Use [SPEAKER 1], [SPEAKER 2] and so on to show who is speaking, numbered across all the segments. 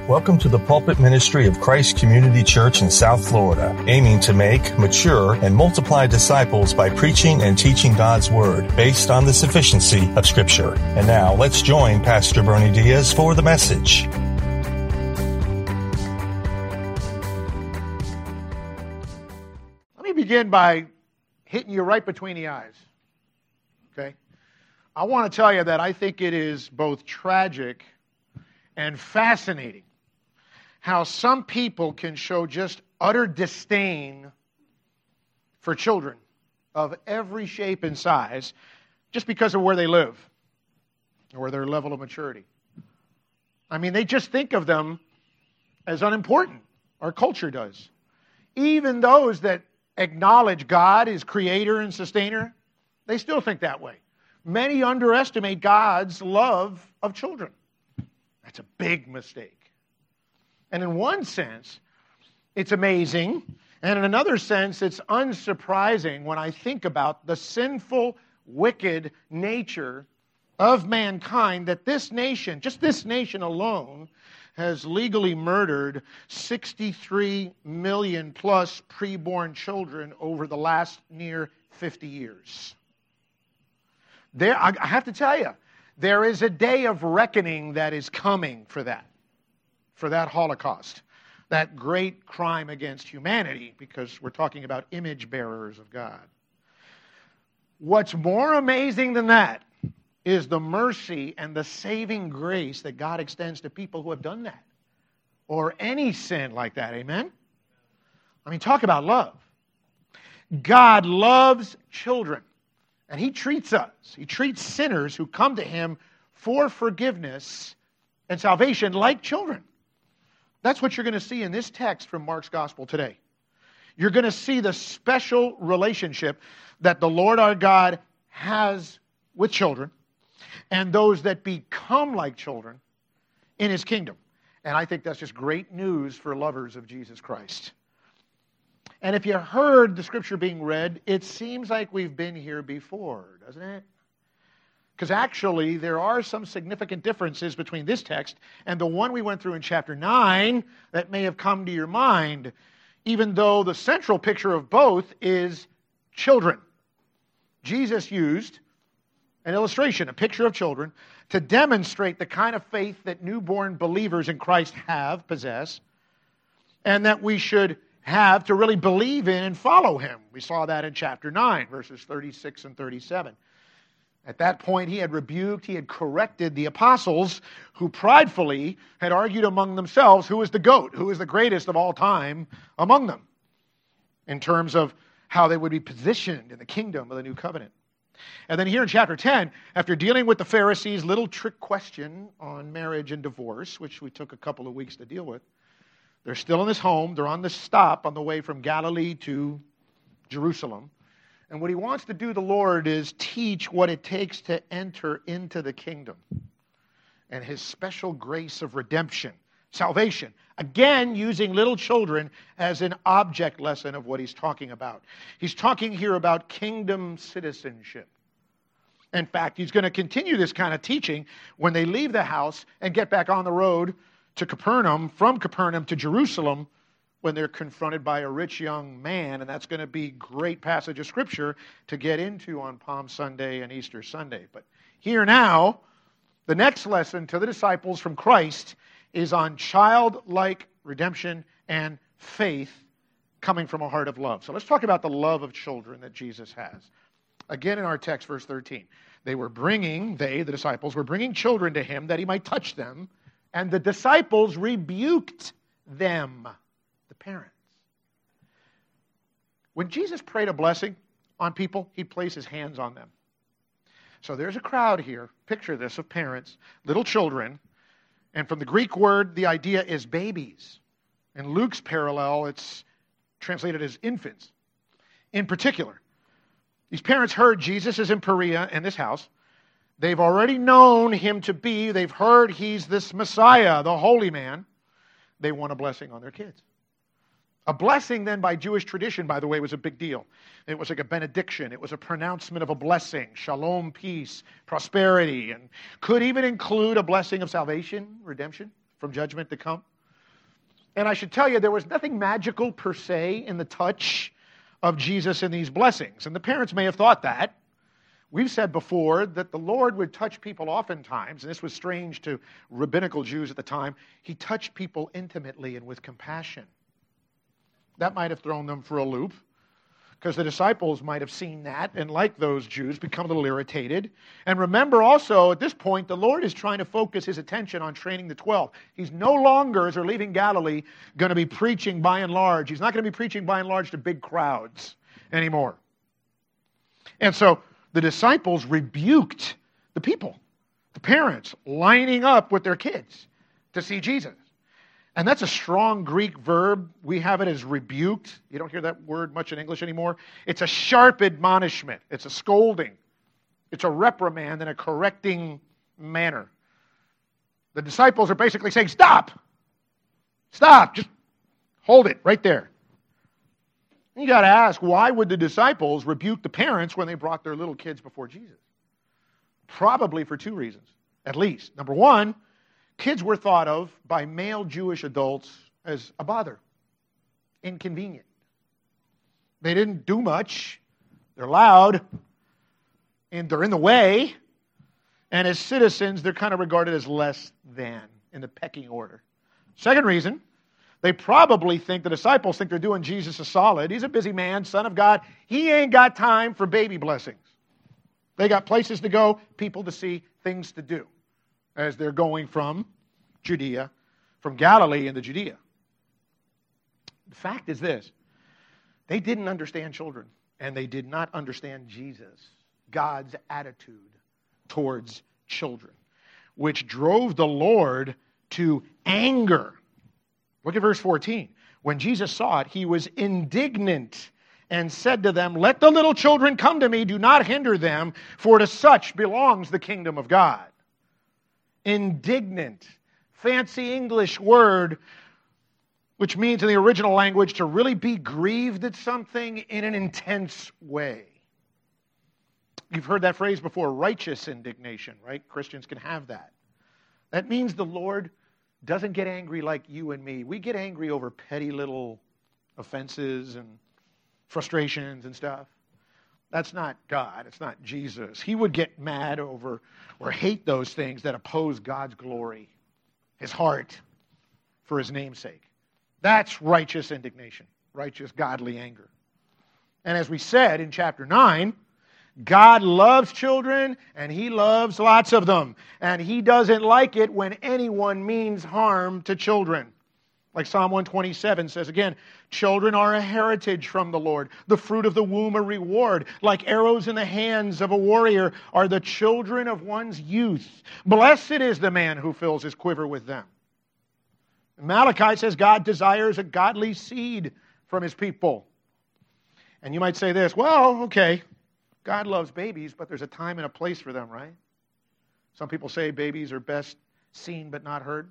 [SPEAKER 1] Welcome to the pulpit ministry of Christ Community Church in South Florida, aiming to make, mature, and multiply disciples by preaching and teaching God's Word based on the sufficiency of Scripture. And now, let's join Pastor Bernie Diaz for the message.
[SPEAKER 2] Let me begin by hitting you right between the eyes, okay? I want to tell you that I think it is both tragic and fascinating how some people can show just utter disdain for children of every shape and size just because of where they live or their level of maturity. I mean, they just think of them as unimportant. Our culture does. Even those that acknowledge God as creator and sustainer, they still think that way. Many underestimate God's love of children. That's a big mistake. And in one sense, it's amazing. And in another sense, it's unsurprising when I think about the sinful, wicked nature of mankind that this nation, just this nation alone, has legally murdered 63 million plus preborn children over the last near 50 years. I have to tell you, there is a day of reckoning that is coming for that Holocaust, that great crime against humanity, because we're talking about image bearers of God. What's more amazing than that is the mercy and the saving grace that God extends to people who have done that, or any sin like that, amen? I mean, talk about love. God loves children, and He treats us. He treats sinners who come to Him for forgiveness and salvation like children. That's what you're going to see in this text from Mark's Gospel today. You're going to see the special relationship that the Lord our God has with children and those that become like children in His kingdom. And I think that's just great news for lovers of Jesus Christ. And if you heard the Scripture being read, it seems like we've been here before, doesn't it? Because actually, there are some significant differences between this text and the one we went through in chapter 9 that may have come to your mind, even though the central picture of both is children. Jesus used an illustration, a picture of children, to demonstrate the kind of faith that newborn believers in Christ possess, and that we should have to really believe in and follow Him. We saw that in chapter 9, verses 36 and 37. At that point, He had rebuked, He had corrected the apostles who pridefully had argued among themselves who was the GOAT, who was the greatest of all time among them, in terms of how they would be positioned in the kingdom of the new covenant. And then here in chapter 10, after dealing with the Pharisees' little trick question on marriage and divorce, which we took a couple of weeks to deal with, they're still in this home. They're on this stop on the way from Galilee to Jerusalem. And what He wants to do, the Lord, is teach what it takes to enter into the kingdom and His special grace of redemption, salvation. Again, using little children as an object lesson of what He's talking about. He's talking here about kingdom citizenship. In fact, He's going to continue this kind of teaching when they leave the house and get back on the road to Capernaum, from Capernaum to Jerusalem, when they're confronted by a rich young man, and that's going to be a great passage of Scripture to get into on Palm Sunday and Easter Sunday. But here now, the next lesson to the disciples from Christ is on childlike redemption and faith coming from a heart of love. So let's talk about the love of children that Jesus has. Again in our text, verse 13. The disciples, were bringing children to Him that He might touch them, and the disciples rebuked them. Parents. When Jesus prayed a blessing on people, He'd place His hands on them. So there's a crowd here, picture this, of parents, little children, and from the Greek word, the idea is babies. In Luke's parallel, it's translated as infants. In particular, these parents heard Jesus is in Perea in this house. They've already known Him to be, they've heard He's this Messiah, the holy man. They want a blessing on their kids. A blessing then by Jewish tradition, by the way, was a big deal. It was like a benediction. It was a pronouncement of a blessing, shalom, peace, prosperity, and could even include a blessing of salvation, redemption from judgment to come. And I should tell you, there was nothing magical per se in the touch of Jesus in these blessings. And the parents may have thought that. We've said before that the Lord would touch people oftentimes, and this was strange to rabbinical Jews at the time. He touched people intimately and with compassion. That might have thrown them for a loop, because the disciples might have seen that and, like those Jews, become a little irritated. And remember also, at this point, the Lord is trying to focus his attention on training the 12. He's no longer, as they're leaving Galilee, going to be preaching by and large. He's not going to be preaching by and large to big crowds anymore. And so the disciples rebuked the people, the parents, lining up with their kids to see Jesus. And that's a strong Greek verb. We have it as rebuked. You don't hear that word much in English anymore. It's a sharp admonishment. It's a scolding. It's a reprimand in a correcting manner. The disciples are basically saying, stop! Stop! Just hold it right there. You got to ask, why would the disciples rebuke the parents when they brought their little kids before Jesus? Probably for two reasons, at least. Number one, kids were thought of by male Jewish adults as a bother, inconvenient. They didn't do much. They're loud, and they're in the way. And as citizens, they're kind of regarded as less than in the pecking order. Second reason, they probably think, the disciples think they're doing Jesus a solid. He's a busy man, Son of God. He ain't got time for baby blessings. They got places to go, people to see, things to do, as they're going from Judea, from Galilee into Judea. The fact is this: they didn't understand children, and they did not understand Jesus, God's attitude towards children, which drove the Lord to anger. Look at verse 14. When Jesus saw it, he was indignant and said to them, "Let the little children come to me, do not hinder them, for to such belongs the kingdom of God." Indignant, fancy English word, which means in the original language to really be grieved at something in an intense way. You've heard that phrase before, righteous indignation, right? Christians can have that. That means the Lord doesn't get angry like you and me. We get angry over petty little offenses and frustrations and stuff. That's not God. It's not Jesus. He would get mad over or hate those things that oppose God's glory, his heart, for his name's sake. That's righteous indignation, righteous godly anger. And as we said in chapter 9, God loves children, and he loves lots of them. And he doesn't like it when anyone means harm to children. Like Psalm 127 says again, children are a heritage from the Lord, the fruit of the womb a reward. Like arrows in the hands of a warrior are the children of one's youth. Blessed is the man who fills his quiver with them. Malachi says God desires a godly seed from his people. And you might say this, well, okay, God loves babies, but there's a time and a place for them, right? Some people say babies are best seen but not heard.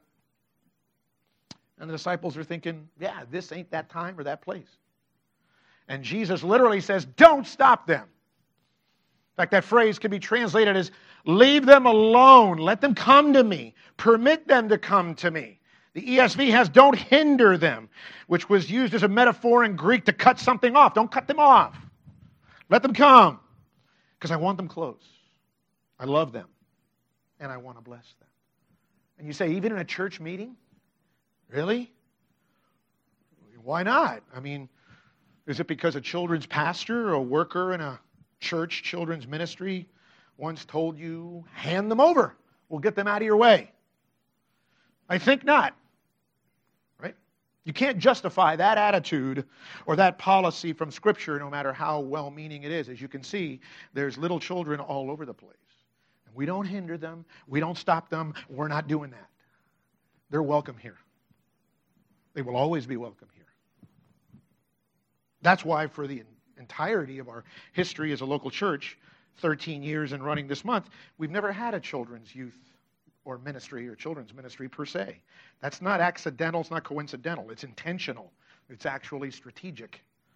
[SPEAKER 2] And the disciples are thinking, yeah, this ain't that time or that place. And Jesus literally says, don't stop them. In fact, that phrase can be translated as, leave them alone, let them come to me, permit them to come to me. The ESV has, don't hinder them, which was used as a metaphor in Greek to cut something off. Don't cut them off. Let them come. Because I want them close. I love them. And I want to bless them. And you say, even in a church meeting? Really? Why not? I mean, is it because a children's pastor or a worker in a church children's ministry once told you, hand them over. We'll get them out of your way? I think not. Right? You can't justify that attitude or that policy from Scripture, no matter how well-meaning it is. As you can see, there's little children all over the place. And we don't hinder them. We don't stop them. We're not doing that. They're welcome here. They will always be welcome here. That's why for the entirety of our history as a local church, 13 years and running this month, we've never had a children's youth or ministry or children's ministry per se. That's not accidental. It's not coincidental. It's intentional. It's actually strategic.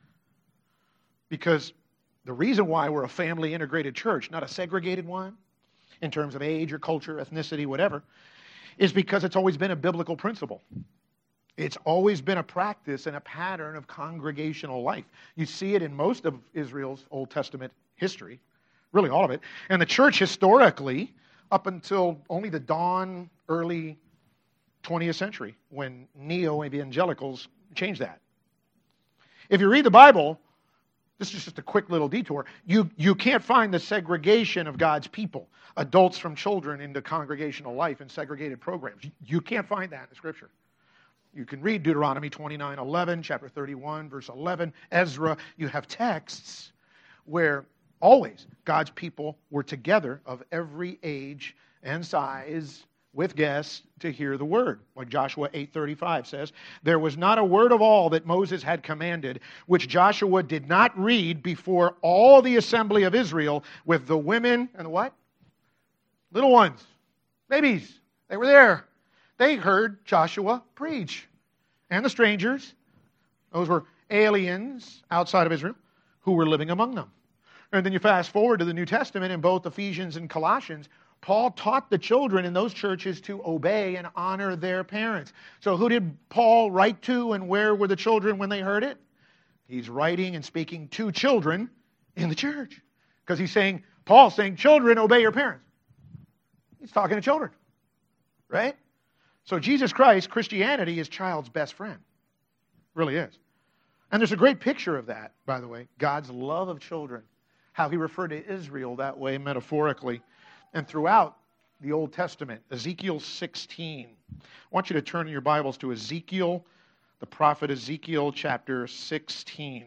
[SPEAKER 2] Because the reason why we're a family integrated church, not a segregated one, in terms of age or culture, ethnicity, whatever, is because it's always been a biblical principle. It's always been a practice and a pattern of congregational life. You see it in most of Israel's Old Testament history, really all of it. And the church historically, up until only the dawn, early 20th century, when neo-evangelicals changed that. If you read the Bible, this is just a quick little detour, you can't find the segregation of God's people, adults from children, into congregational life and segregated programs. You can't find that in the Scripture. You can read Deuteronomy 29:11, chapter 31, verse 11, Ezra. You have texts where always God's people were together of every age and size with guests to hear the word. Like Joshua 8:35 says, there was not a word of all that Moses had commanded, which Joshua did not read before all the assembly of Israel with the women and the what? Little ones, babies. They were there. They heard Joshua preach. And the strangers, those were aliens outside of Israel, who were living among them. And then you fast forward to the New Testament in both Ephesians and Colossians, Paul taught the children in those churches to obey and honor their parents. So who did Paul write to, and where were the children when they heard it? He's writing and speaking to children in the church. Because Paul's saying, children, obey your parents. He's talking to children, right? So Jesus Christ, Christianity, is child's best friend. Really is. And there's a great picture of that, by the way. God's love of children. How he referred to Israel that way metaphorically. And throughout the Old Testament, Ezekiel 16. I want you to turn in your Bibles to Ezekiel, the prophet Ezekiel chapter 16.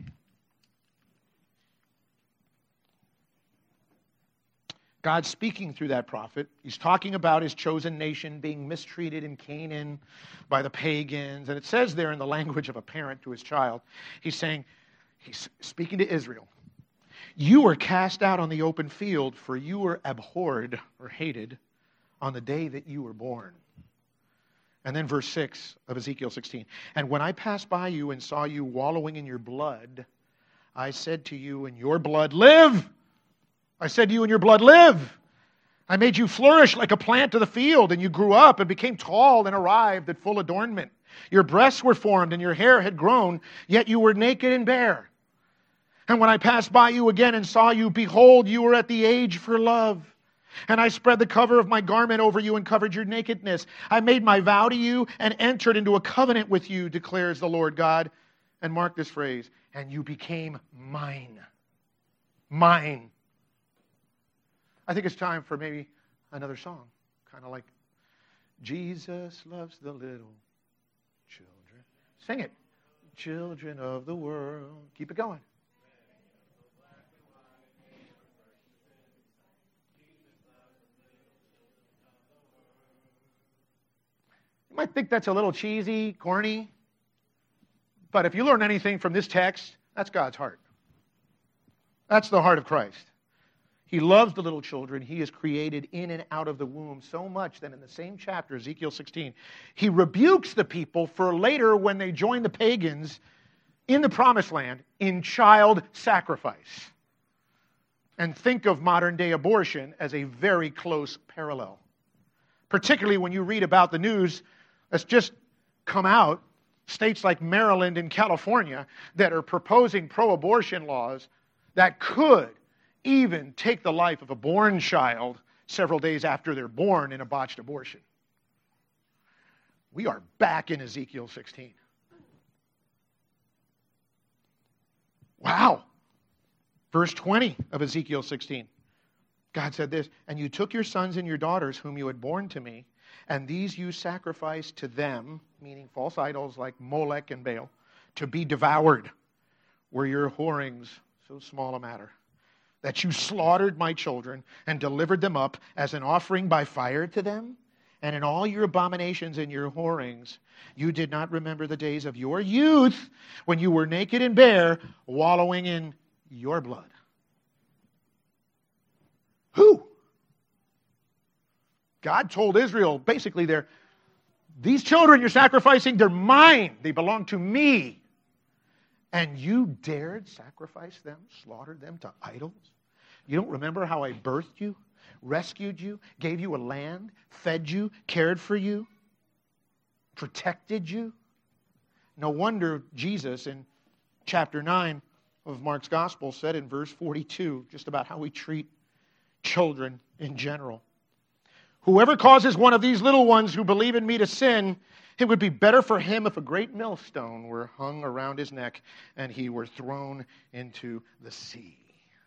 [SPEAKER 2] God's speaking through that prophet. He's talking about his chosen nation being mistreated in Canaan by the pagans. And it says there in the language of a parent to his child, he's speaking to Israel. You were cast out on the open field, for you were abhorred or hated on the day that you were born. And then verse 6 of Ezekiel 16. And when I passed by you and saw you wallowing in your blood, I said to you, in your blood live. I said to you, in your blood live. I made you flourish like a plant of the field, and you grew up and became tall and arrived at full adornment. Your breasts were formed and your hair had grown, yet you were naked and bare. And when I passed by you again and saw you, behold, you were at the age for love. And I spread the cover of my garment over you and covered your nakedness. I made my vow to you and entered into a covenant with you, declares the Lord God. And mark this phrase, and you became mine. Mine. I think it's time for maybe another song, kind of like, Jesus loves the little children. Sing it. Children of the world. Keep it going. You might think that's a little cheesy, corny, but if you learn anything from this text, that's God's heart. That's the heart of Christ. He loves the little children he has created in and out of the womb so much that in the same chapter, Ezekiel 16, he rebukes the people for later when they join the pagans in the promised land in child sacrifice. And think of modern day abortion as a very close parallel. Particularly when you read about the news that's just come out, states like Maryland and California that are proposing pro-abortion laws that could even take the life of a born child several days after they're born in a botched abortion. We are back in Ezekiel 16. Wow. Verse 20 of Ezekiel 16. God said this, and you took your sons and your daughters whom you had borne to me, and these you sacrificed to them, meaning false idols like Molech and Baal, to be devoured. Were your whorings so small a matter, that you slaughtered my children and delivered them up as an offering by fire to them? And in all your abominations and your whorings, you did not remember the days of your youth when you were naked and bare, wallowing in your blood. Who? God told Israel, basically, these children you're sacrificing, they're mine. They belong to me. And you dared sacrifice them, slaughtered them to idols? You don't remember how I birthed you, rescued you, gave you a land, fed you, cared for you, protected you? No wonder Jesus in chapter 9 of Mark's Gospel said in verse 42 just about how we treat children in general. Whoever causes one of these little ones who believe in me to sin, it would be better for him if a great millstone were hung around his neck and he were thrown into the sea.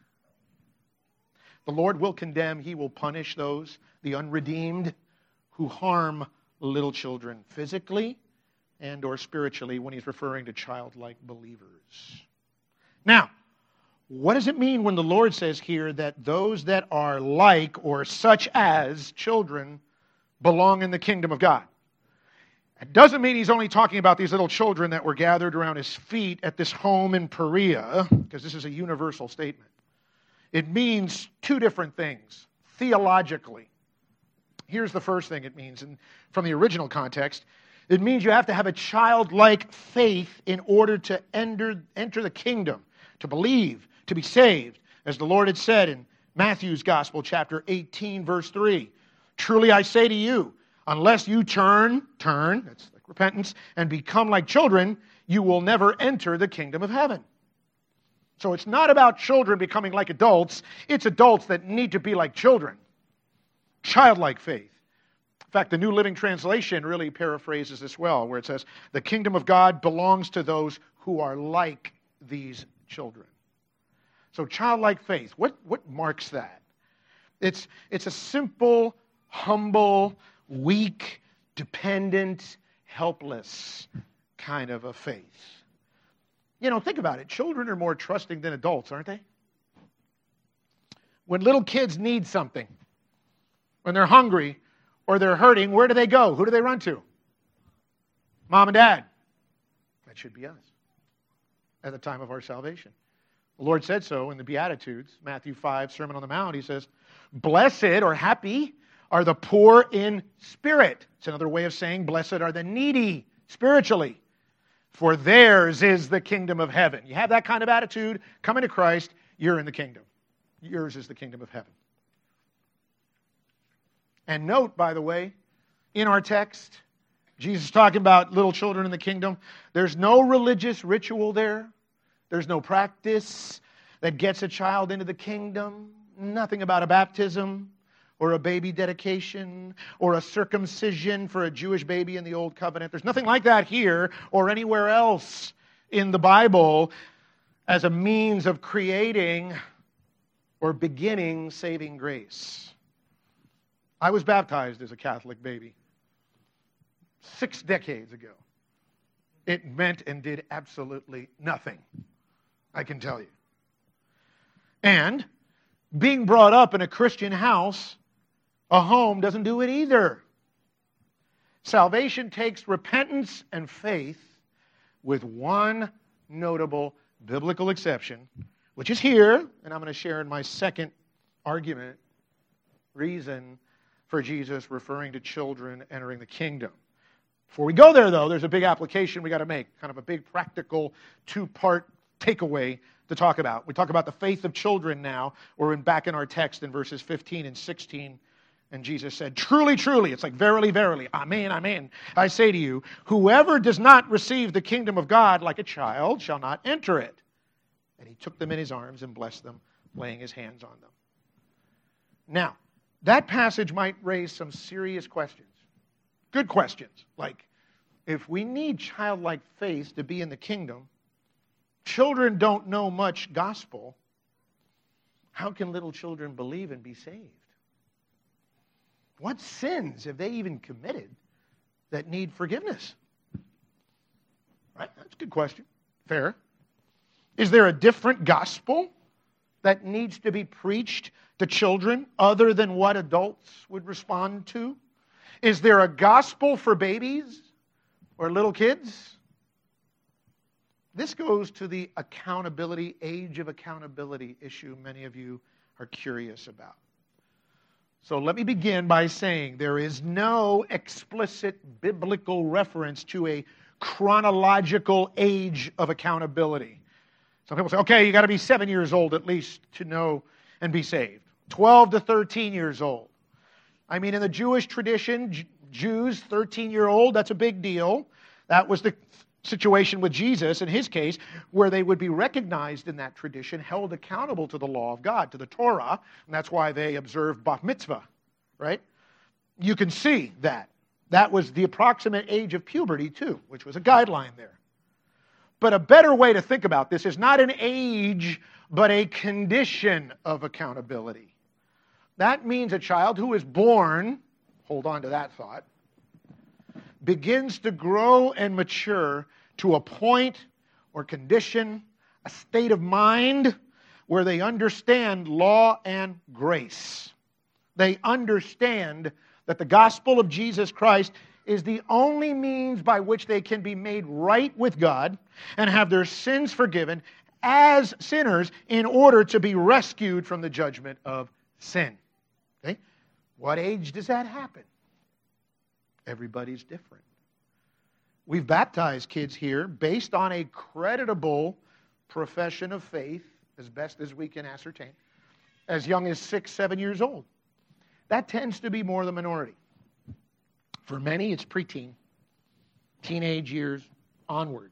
[SPEAKER 2] The Lord will condemn, he will punish those, the unredeemed, who harm little children physically and or spiritually when he's referring to childlike believers. Now, what does it mean when the Lord says here that those that are like or such as children belong in the kingdom of God? It doesn't mean he's only talking about these little children that were gathered around his feet at this home in Perea, because this is a universal statement. It means two different things, theologically. Here's the first thing it means, and from the original context, it means you have to have a childlike faith in order to enter the kingdom, to believe, to be saved. As the Lord had said in Matthew's Gospel, chapter 18, verse 3, truly I say to you, unless you turn, that's like repentance, and become like children, you will never enter the kingdom of heaven. So it's not about children becoming like adults, it's adults that need to be like children. Childlike faith. In fact, the New Living Translation really paraphrases this well, where it says, the kingdom of God belongs to those who are like these children. So childlike faith, what marks that? It's a simple, humble, weak, dependent, helpless kind of a faith. You know, think about it. Children are more trusting than adults, aren't they? When little kids need something, when they're hungry or they're hurting, where do they go? Who do they run to? Mom and Dad. That should be us at the time of our salvation. The Lord said so in the Beatitudes, Matthew 5, Sermon on the Mount. He says, blessed or happy are the poor in spirit. It's another way of saying blessed are the needy spiritually, for theirs is the kingdom of heaven. You have that kind of attitude, come into Christ, you're in the kingdom. Yours is the kingdom of heaven. And note, by the way, in our text, Jesus is talking about little children in the kingdom. There's no religious ritual there. There's no practice that gets a child into the kingdom. Nothing about a baptism or a baby dedication or a circumcision for a Jewish baby in the Old Covenant. There's nothing like that here or anywhere else in the Bible as a means of creating or beginning saving grace. I was baptized as a Catholic baby 6 decades ago. It meant and did absolutely nothing, I can tell you. And being brought up in a Christian house, a home, doesn't do it either. Salvation takes repentance and faith with one notable biblical exception, which is here, and I'm going to share in my second argument, reason for Jesus referring to children entering the kingdom. Before we go there, though, there's a big application we got to make, kind of a big practical two-part takeaway to talk about. We talk about the faith of children now. We're back in our text in verses 15 and 16. And Jesus said, truly, truly, it's like verily, verily, amen, amen, I say to you, whoever does not receive the kingdom of God like a child shall not enter it. And he took them in his arms and blessed them, laying his hands on them. Now, that passage might raise some serious questions. Good questions, like, if we need childlike faith to be in the kingdom, children don't know much gospel, how can little children believe and be saved? What sins have they even committed that need forgiveness? Right? That's a good question. Fair. Is there a different gospel that needs to be preached to children other than what adults would respond to? Is there a gospel for babies or little kids? This goes to the accountability, age of accountability issue many of you are curious about. So let me begin by saying there is no explicit biblical reference to a chronological age of accountability. Some people say, okay, you got to be 7 years old at least to know and be saved. 12 to 13 years old. I mean, in the Jewish tradition, Jews, 13-year-old, that's a big deal. That was the situation with Jesus, in his case, where they would be recognized in that tradition, held accountable to the law of God, to the Torah, and that's why they observed bat mitzvah, right? You can see that. That was the approximate age of puberty, too, which was a guideline there. But a better way to think about this is not an age, but a condition of accountability. That means a child who is born, hold on to that thought, begins to grow and mature to a point or condition, a state of mind where they understand law and grace. They understand that the gospel of Jesus Christ is the only means by which they can be made right with God and have their sins forgiven as sinners in order to be rescued from the judgment of sin. Okay? What age does that happen? Everybody's different. We've baptized kids here based on a creditable profession of faith, as best as we can ascertain, as young as 6, 7 years old. That tends to be more the minority. For many, it's preteen, teenage years onward.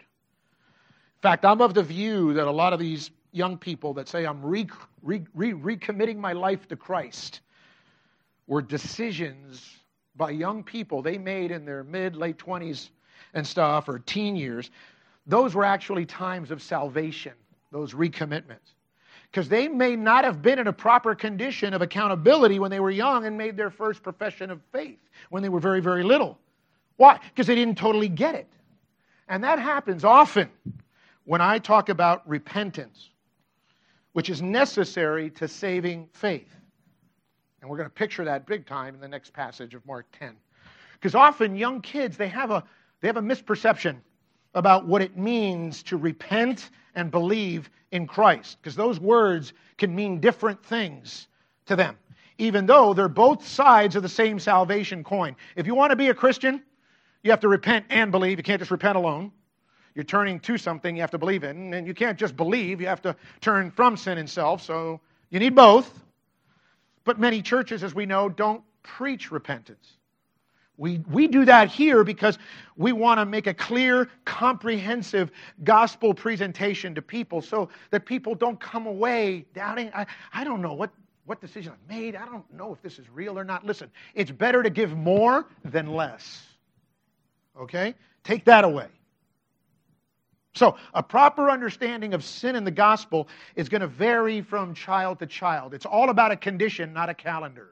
[SPEAKER 2] In fact, I'm of the view that a lot of these young people that say, I'm recommitting my life to Christ, were decisions by young people they made in their mid, late 20s and stuff, or teen years. Those were actually times of salvation, those recommitments. Because they may not have been in a proper condition of accountability when they were young and made their first profession of faith when they were very, very little. Why? Because they didn't totally get it. And that happens often when I talk about repentance, which is necessary to saving faith. And we're going to picture that big time in the next passage of Mark 10. Because often young kids, they have a misperception about what it means to repent and believe in Christ. Because those words can mean different things to them, even though they're both sides of the same salvation coin. If you want to be a Christian, you have to repent and believe. You can't just repent alone. You're turning to something you have to believe in. And you can't just believe. You have to turn from sin and self. So you need both. But many churches, as we know, don't preach repentance. We do that here because we want to make a clear, comprehensive gospel presentation to people so that people don't come away doubting, I don't know what decision I've made. I don't know if this is real or not. Listen, it's better to give more than less. Okay? Take that away. So, a proper understanding of sin in the gospel is going to vary from child to child. It's all about a condition, not a calendar.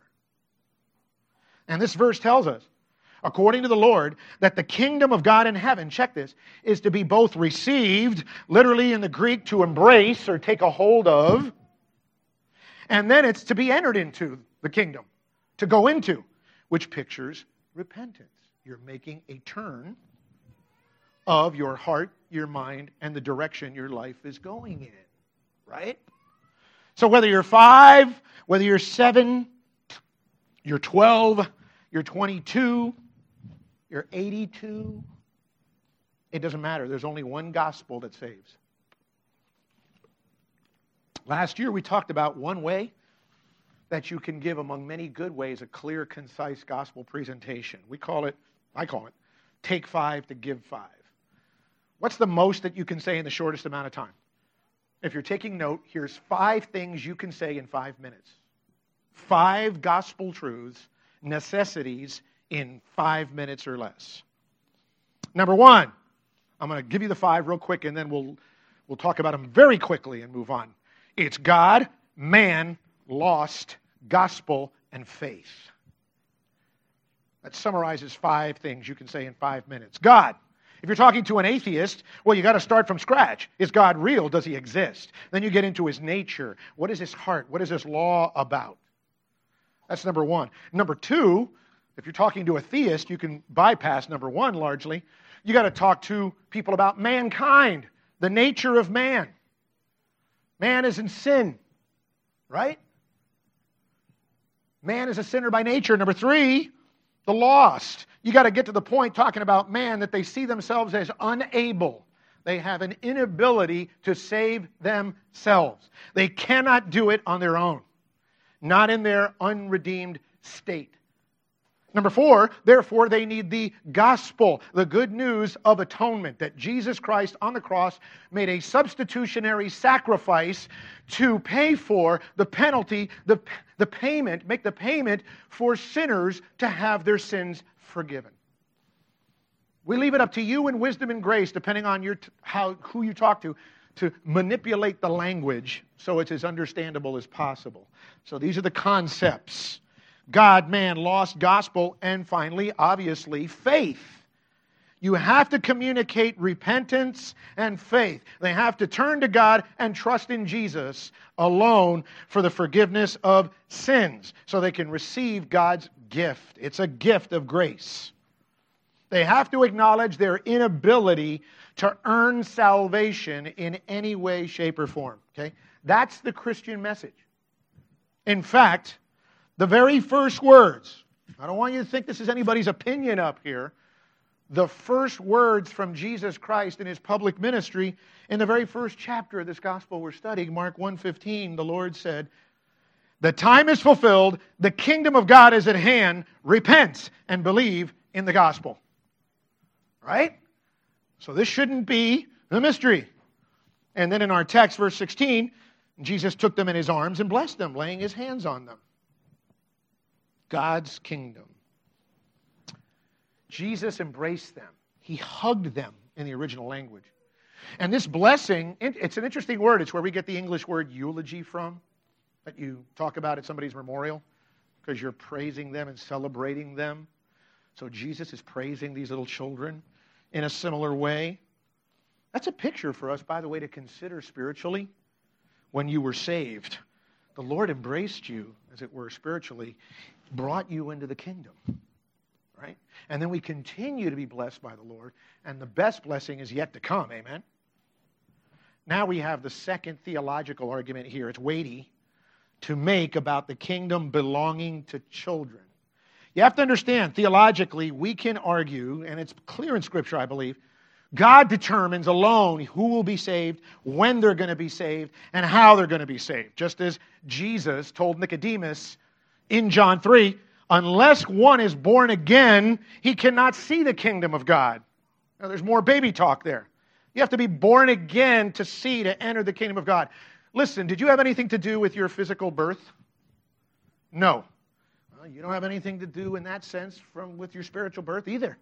[SPEAKER 2] And this verse tells us, according to the Lord, that the kingdom of God in heaven, check this, is to be both received, literally in the Greek to embrace or take a hold of, and then it's to be entered into the kingdom, to go into, which pictures repentance. You're making a turn of your heart, your mind, and the direction your life is going in, right? So whether you're 5, whether you're 7, you're 12, you're 22, you're 82, it doesn't matter. There's only one gospel that saves. Last year we talked about one way that you can give among many good ways a clear, concise gospel presentation. I call it, take 5 to give 5. What's the most that you can say in the shortest amount of time? If you're taking note, here's 5 things you can say in 5 minutes. 5 gospel truths, necessities in 5 minutes or less. Number 1, I'm going to give you the 5 real quick, and then we'll talk about them very quickly and move on. It's God, man, lost, gospel, and faith. That summarizes 5 things you can say in 5 minutes. God. If you're talking to an atheist, well, you got to start from scratch. Is God real? Does he exist? Then you get into his nature. What is his heart? What is his law about? That's number 1. Number 2, if you're talking to a theist, you can bypass number 1 largely. You got to talk to people about mankind, the nature of man. Man is in sin, right? Man is a sinner by nature. Number 3, the lost. You got to get to the point talking about man that they see themselves as unable. They have an inability to save themselves. They cannot do it on their own. Not in their unredeemed state. Number 4, therefore they need the gospel, the good news of atonement, that Jesus Christ on the cross made a substitutionary sacrifice to pay for the penalty, the payment, make the payment for sinners to have their sins forgiven. We leave it up to you in wisdom and grace, depending on who you talk to manipulate the language so it's as understandable as possible. So these are the concepts. God, man, lost, gospel, and finally, obviously, faith. You have to communicate repentance and faith. They have to turn to God and trust in Jesus alone for the forgiveness of sins so they can receive God's gift. It's a gift of grace. They have to acknowledge their inability to earn salvation in any way, shape, or form. Okay? That's the Christian message. In fact, the very first words, I don't want you to think this is anybody's opinion up here. The first words from Jesus Christ in His public ministry, in the very first chapter of this gospel we're studying, Mark 1:15, the Lord said, "The time is fulfilled, the kingdom of God is at hand, repent and believe in the gospel." Right? So this shouldn't be a mystery. And then in our text, verse 16, Jesus took them in His arms and blessed them, laying His hands on them. God's kingdom. Jesus embraced them. He hugged them in the original language. And this blessing, it's an interesting word. It's where we get the English word eulogy from, that you talk about at somebody's memorial, because you're praising them and celebrating them. So Jesus is praising these little children in a similar way. That's a picture for us, by the way, to consider spiritually. When you were saved, the Lord embraced you, as it were, spiritually, brought you into the kingdom, right? And then we continue to be blessed by the Lord, and the best blessing is yet to come, amen? Now we have the second theological argument here. It's weighty to make about the kingdom belonging to children. You have to understand, theologically, we can argue, and it's clear in Scripture, I believe, God determines alone who will be saved, when they're going to be saved, and how they're going to be saved. Just as Jesus told Nicodemus in John 3, unless one is born again, he cannot see the kingdom of God. Now, there's more baby talk there. You have to be born again to enter the kingdom of God. Listen, did you have anything to do with your physical birth? No. Well, you don't have anything to do in that sense with your spiritual birth either,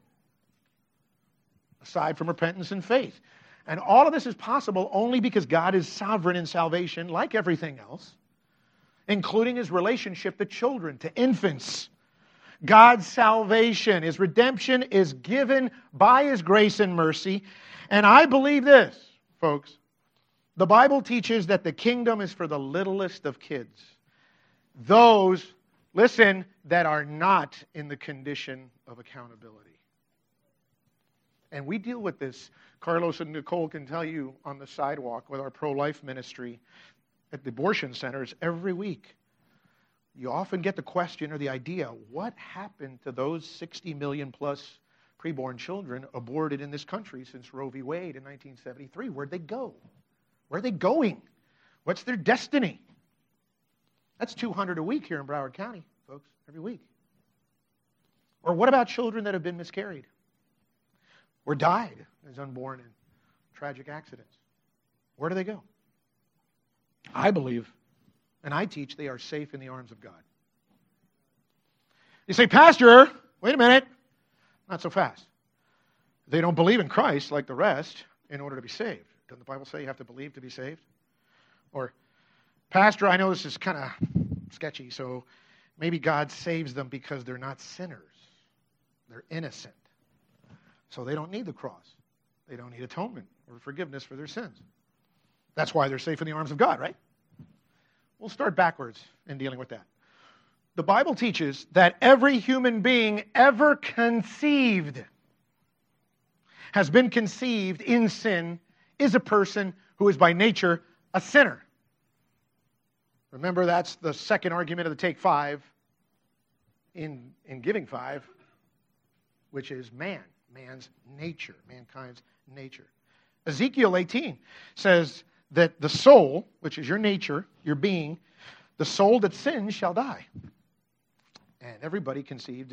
[SPEAKER 2] aside from repentance and faith. And all of this is possible only because God is sovereign in salvation, like everything else, including His relationship to children, to infants. God's salvation, His redemption is given by His grace and mercy. And I believe this, folks. The Bible teaches that the kingdom is for the littlest of kids. Those, listen, that are not in the condition of accountability. And we deal with this. Carlos and Nicole can tell you on the sidewalk with our pro-life ministry at the abortion centers every week. You often get the question or the idea, what happened to those 60 million plus preborn children aborted in this country since Roe v. Wade in 1973? Where'd they go? Where are they going? What's their destiny? That's 200 a week here in Broward County, folks, every week. Or what about children that have been miscarried or died as unborn in tragic accidents? Where do they go? I believe, and I teach, they are safe in the arms of God. You say, Pastor, wait a minute. Not so fast. They don't believe in Christ like the rest in order to be saved. Doesn't the Bible say you have to believe to be saved? Or, Pastor, I know this is kind of sketchy, so maybe God saves them because they're not sinners. They're innocent. So they don't need the cross. They don't need atonement or forgiveness for their sins. That's why they're safe in the arms of God, right? We'll start backwards in dealing with that. The Bible teaches that every human being ever conceived has been conceived in sin, is a person who is by nature a sinner. Remember, that's the second argument of the Take 5 in Giving 5, which is man's nature, mankind's nature. Ezekiel 18 says that the soul, which is your nature, your being, the soul that sins shall die. And everybody conceived is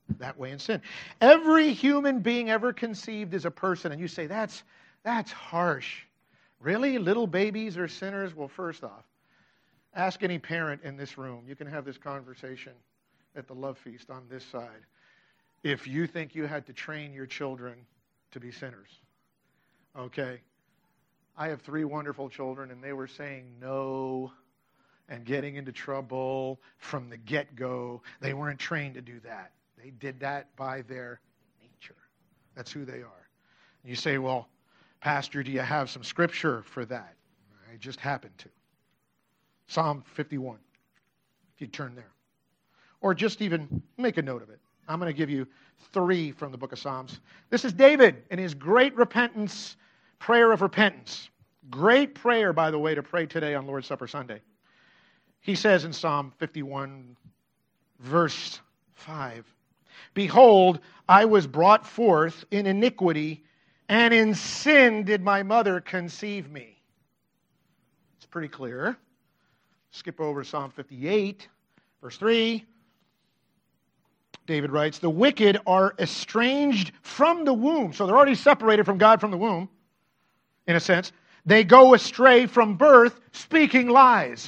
[SPEAKER 2] that way in sin. Every human being ever conceived is a person, and you say, that's harsh. Really? Little babies are sinners? Well, first off, ask any parent in this room. You can have this conversation at the Love Feast on this side. If you think you had to train your children to be sinners. Okay? I have 3 wonderful children, and they were saying no and getting into trouble from the get-go. They weren't trained to do that. They did that by their nature. That's who they are. You say, well, Pastor, do you have some scripture for that? I just happen to. Psalm 51, if you turn there. Or just even make a note of it. I'm going to give you 3 from the book of Psalms. This is David in his great repentance, prayer of repentance. Great prayer, by the way, to pray today on Lord's Supper Sunday. He says in Psalm 51, verse 5, "Behold, I was brought forth in iniquity, and in sin did my mother conceive me." It's pretty clear. Skip over Psalm 58, verse 3. David writes, "The wicked are estranged from the womb." So they're already separated from God from the womb, in a sense. "They go astray from birth, speaking lies."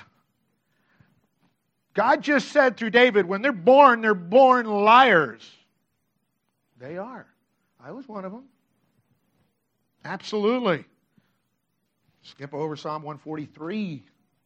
[SPEAKER 2] God just said through David, when they're born liars. They are. I was one of them. Absolutely. Skip over Psalm 143.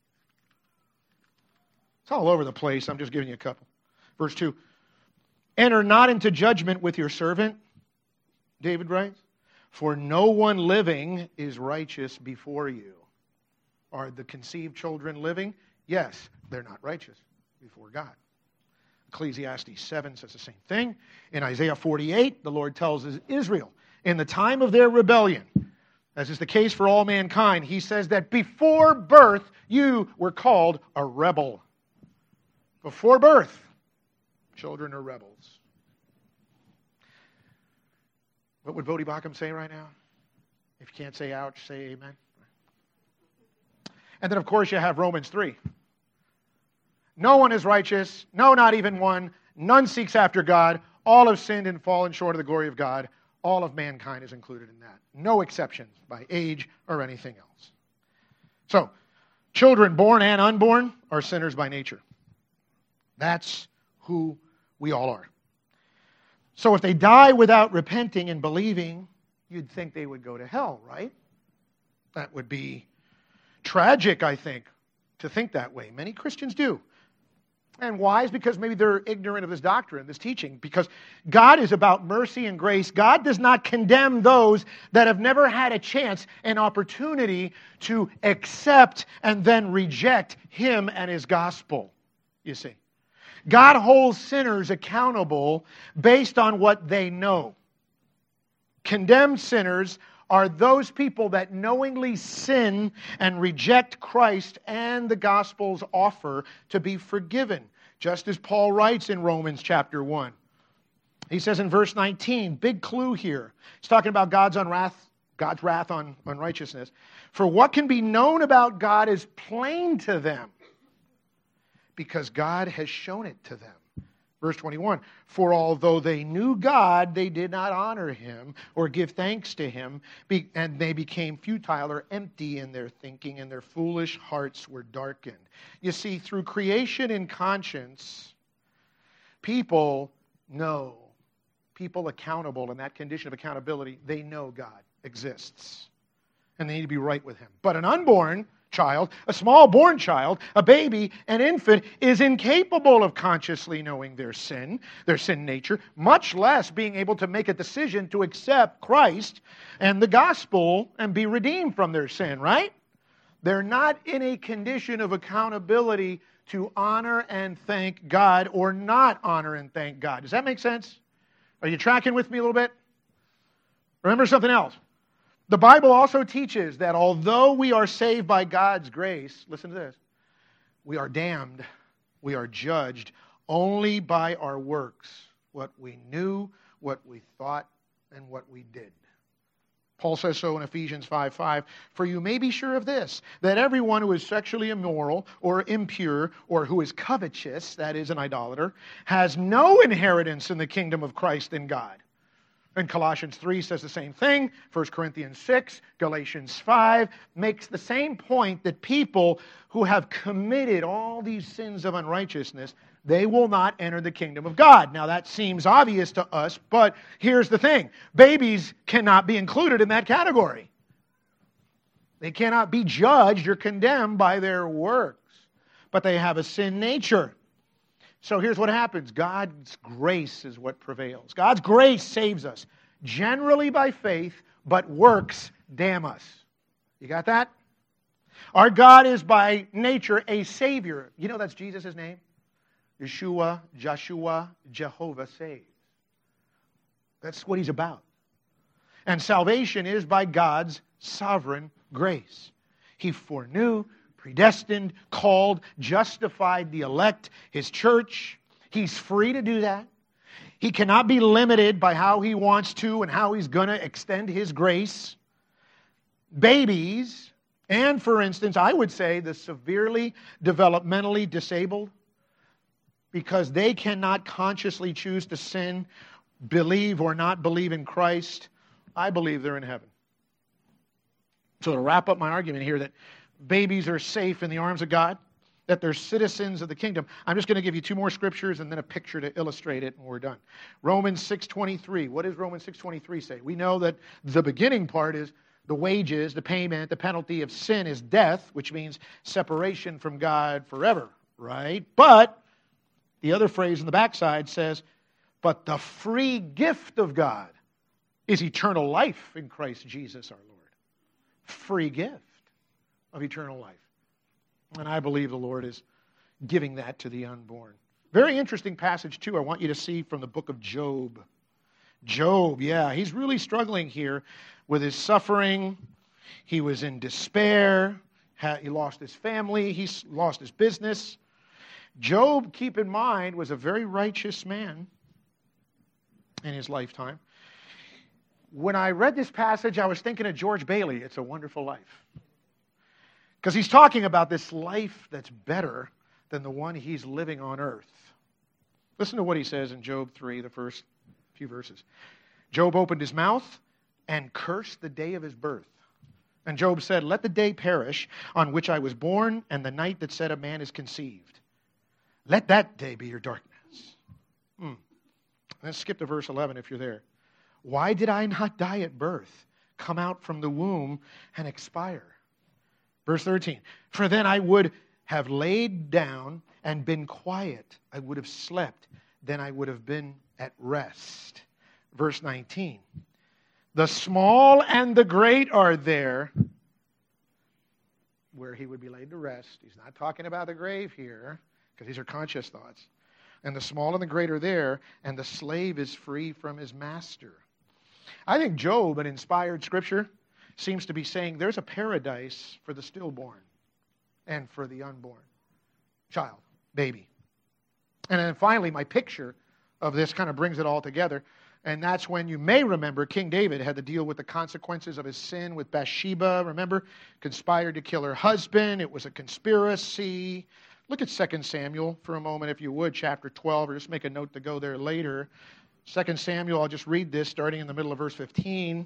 [SPEAKER 2] It's all over the place. I'm just giving you a couple. Verse 2. "Enter not into judgment with your servant," David writes, "for no one living is righteous before you." Are the conceived children living? Yes, they're not righteous before God. Ecclesiastes 7 says the same thing. In Isaiah 48, the Lord tells Israel, in the time of their rebellion, as is the case for all mankind, He says that before birth you were called a rebel. Before birth, children are rebels. What would Bodhi Bacham say right now? If you can't say ouch, say amen. And then, of course, you have Romans 3. "No one is righteous, no, not even one. None seeks after God. All have sinned and fallen short of the glory of God." All of mankind is included in that. No exceptions by age or anything else. So, children born and unborn are sinners by nature. That's who we all are. So if they die without repenting and believing, you'd think they would go to hell, right? That would be tragic, I think, to think that way. Many Christians do. And why? Is because maybe they're ignorant of this doctrine, this teaching. Because God is about mercy and grace. God does not condemn those that have never had a chance, an opportunity to accept and then reject Him and His gospel, you see. God holds sinners accountable based on what they know. Condemned sinners are those people that knowingly sin and reject Christ and the gospel's offer to be forgiven. Just as Paul writes in Romans chapter 1. He says in verse 19, big clue here. He's talking about God's wrath on unrighteousness. "For what can be known about God is plain to them, because God has shown it to them." Verse 21, "For although they knew God, they did not honor Him or give thanks to Him, and they became futile or empty in their thinking, and their foolish hearts were darkened." You see, through creation and conscience, people accountable in that condition of accountability, they know God exists, and they need to be right with Him. But an unborn child, a small born child, a baby, an infant, is incapable of consciously knowing their sin nature, much less being able to make a decision to accept Christ and the gospel and be redeemed from their sin, right? They're not in a condition of accountability to honor and thank God or not honor and thank God. Does that make sense? Are you tracking with me a little bit? Remember something else. The Bible also teaches that although we are saved by God's grace, listen to this, we are damned, we are judged only by our works, what we knew, what we thought, and what we did. Paul says so in Ephesians 5:5. For you may be sure of this, that everyone who is sexually immoral or impure or who is covetous, that is an idolater, has no inheritance in the kingdom of Christ and God. And Colossians 3 says the same thing. 1 Corinthians 6, Galatians 5 makes the same point that people who have committed all these sins of unrighteousness, they will not enter the kingdom of God. Now that seems obvious to us, but here's the thing. Babies cannot be included in that category. They cannot be judged or condemned by their works, but they have a sin nature. So here's what happens. God's grace is what prevails. God's grace saves us, generally by faith, but works damn us. You got that? Our God is by nature a Savior. You know that's Jesus' name? Yeshua, Joshua, Jehovah saves. That's what He's about. And salvation is by God's sovereign grace. He foreknew, predestined, called, justified the elect, His church. He's free to do that. He cannot be limited by how He wants to and how He's going to extend His grace. Babies, and for instance, I would say the severely developmentally disabled, because they cannot consciously choose to sin, believe or not believe in Christ, I believe they're in heaven. So to wrap up my argument here that babies are safe in the arms of God, that they're citizens of the kingdom, I'm just going to give you two more scriptures and then a picture to illustrate it, and we're done. Romans 6:23. What does Romans 6:23 say? We know that the beginning part is the wages, the payment, the penalty of sin is death, which means separation from God forever, right? But the other phrase in the backside says, but the free gift of God is eternal life in Christ Jesus our Lord. Free gift of eternal life. And I believe the Lord is giving that to the unborn. Very interesting passage, too, I want you to see from the book of Job. Job, yeah, he's really struggling here with his suffering. He was in despair. He lost his family. He lost his business. Job, keep in mind, was a very righteous man in his lifetime. When I read this passage, I was thinking of George Bailey, It's a Wonderful Life. Because he's talking about this life that's better than the one he's living on earth. Listen to what he says in Job 3, the first few verses. Job opened his mouth and cursed the day of his birth. And Job said, let the day perish on which I was born, and the night that said a man is conceived. Let that day be your darkness. Let's skip to verse 11 if you're there. Why did I not die at birth, come out from the womb, and expire? Verse 13. For then I would have laid down and been quiet. I would have slept. Then I would have been at rest. Verse 19. The small and the great are there, where he would be laid to rest. He's not talking about the grave here, because these are conscious thoughts. And the small and the great are there, and the slave is free from his master. I think Job, an inspired scripture, seems to be saying there's a paradise for the stillborn and for the unborn child, baby. And then finally, my picture of this kind of brings it all together. And that's when you may remember King David had to deal with the consequences of his sin with Bathsheba. Remember? Conspired to kill her husband. It was a conspiracy. Look at 2 Samuel for a moment, if you would, chapter 12, or just make a note to go there later. 2 Samuel, I'll just read this starting in the middle of verse 15.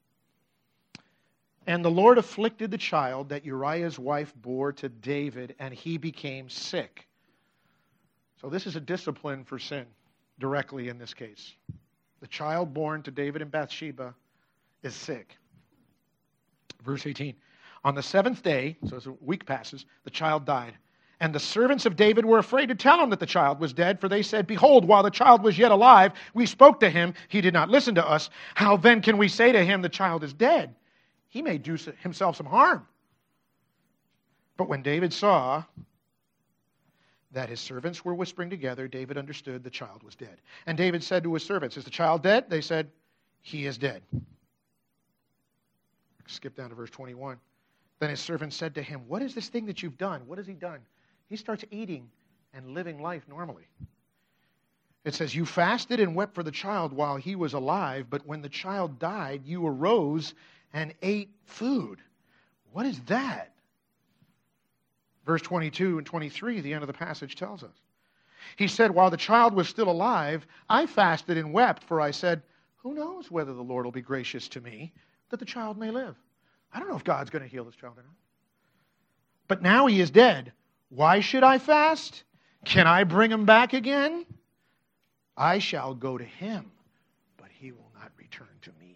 [SPEAKER 2] And the Lord afflicted the child that Uriah's wife bore to David, and he became sick. So this is a discipline for sin, directly in this case. The child born to David and Bathsheba is sick. Verse 18. On the 7th day, so as a week passes, the child died. And the servants of David were afraid to tell him that the child was dead, for they said, behold, while the child was yet alive, we spoke to him. He did not listen to us. How then can we say to him, the child is dead? He may do himself some harm. But when David saw that his servants were whispering together, David understood the child was dead. And David said to his servants, is the child dead? They said, he is dead. Skip down to verse 21. Then his servants said to him, what is this thing that you've done? What has he done? He starts eating and living life normally. It says, you fasted and wept for the child while he was alive, but when the child died, you arose and ate food. What is that? Verse 22 and 23, the end of the passage tells us. He said, while the child was still alive, I fasted and wept, for I said, who knows whether the Lord will be gracious to me, that the child may live. I don't know if God's going to heal this child or not. But now he is dead. Why should I fast? Can I bring him back again? I shall go to him, but he will not return to me.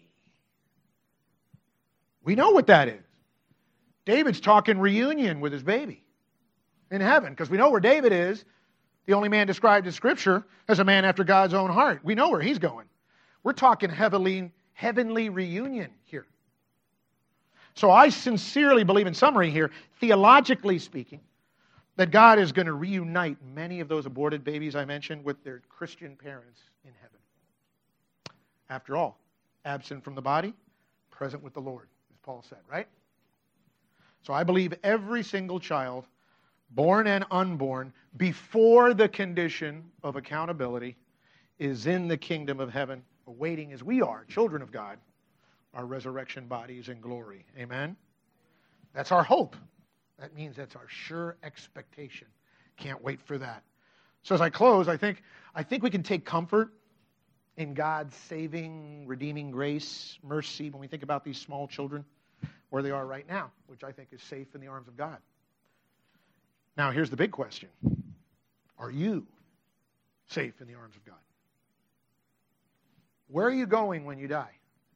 [SPEAKER 2] We know what that is. David's talking reunion with his baby in heaven, because we know where David is, the only man described in Scripture as a man after God's own heart. We know where he's going. We're talking heavenly reunion here. So I sincerely believe, in summary here, theologically speaking, that God is going to reunite many of those aborted babies I mentioned with their Christian parents in heaven. After all, absent from the body, present with the Lord, as Paul said, right? So I believe every single child, born and unborn, before the condition of accountability, is in the kingdom of heaven, awaiting, as we are, children of God, our resurrection bodies in glory. Amen? That's our hope. That means that's our sure expectation. Can't wait for that. So as I close, I think we can take comfort in God's saving, redeeming grace, mercy, when we think about these small children, where they are right now, which I think is safe in the arms of God. Now, here's the big question. Are you safe in the arms of God? Where are you going when you die?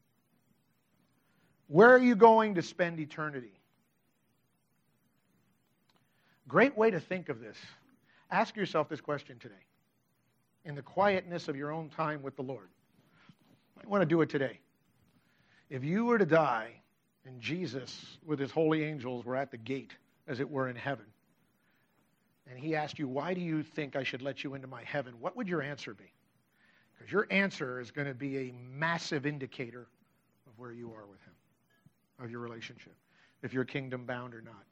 [SPEAKER 2] Where are you going to spend eternity? Great way to think of this. Ask yourself this question today. In the quietness of your own time with the Lord. You might want to do it today. If you were to die and Jesus with his holy angels were at the gate, as it were in heaven, and he asked you, why do you think I should let you into my heaven? What would your answer be? Because your answer is going to be a massive indicator of where you are with him, of your relationship, if you're kingdom bound or not.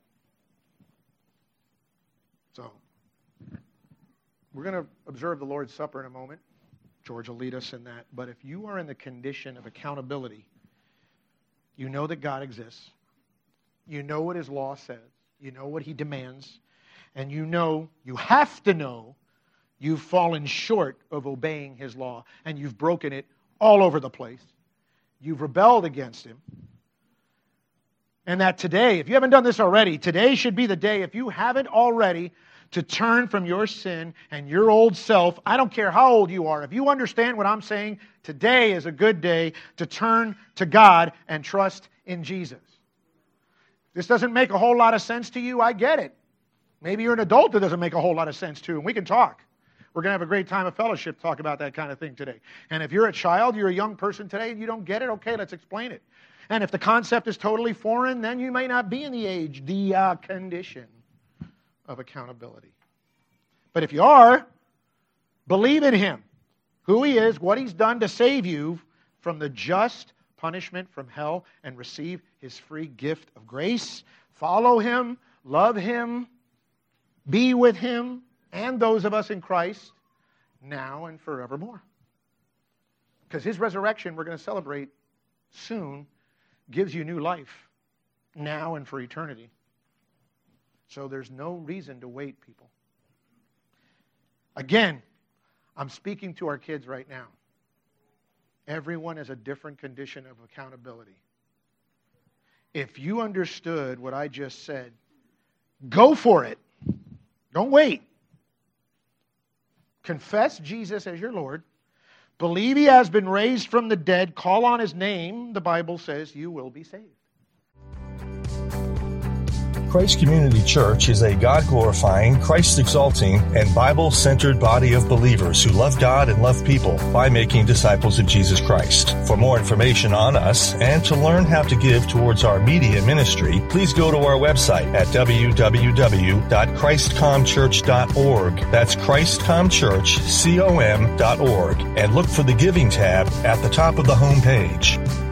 [SPEAKER 2] So, we're going to observe the Lord's Supper in a moment. George will lead us in that. But if you are in the condition of accountability, you know that God exists. You know what his law says. You know what he demands. And you have to know, you've fallen short of obeying his law. And you've broken it all over the place. You've rebelled against him. And that today, if you haven't done this already, today should be the day, if you haven't already, to turn from your sin and your old self. I don't care how old you are. If you understand what I'm saying, today is a good day to turn to God and trust in Jesus. This doesn't make a whole lot of sense to you. I get it. Maybe you're an adult that doesn't make a whole lot of sense to, and we can talk. We're going to have a great time of fellowship to talk about that kind of thing today. And if you're a child, you're a young person today, and you don't get it, okay, let's explain it. And if the concept is totally foreign, then you may not be in the condition of accountability. But if you are, believe in him, who he is, what he's done to save you from the just punishment from hell and receive his free gift of grace. Follow him, love him, be with him, and those of us in Christ now and forevermore. Because his resurrection, we're going to celebrate soon, gives you new life now and for eternity. So there's no reason to wait, people. Again, I'm speaking to our kids right now. Everyone has a different condition of accountability. If you understood what I just said, go for it. Don't wait. Confess Jesus as your Lord. Believe he has been raised from the dead. Call on his name. The Bible says you will be saved.
[SPEAKER 1] Christ Community Church is a God-glorifying, Christ-exalting, and Bible-centered body of believers who love God and love people by making disciples of Jesus Christ. For more information on us and to learn how to give towards our media ministry, please go to our website at www.christcomchurch.org. That's christcomchurch.com.org, and look for the Giving tab at the top of the home page.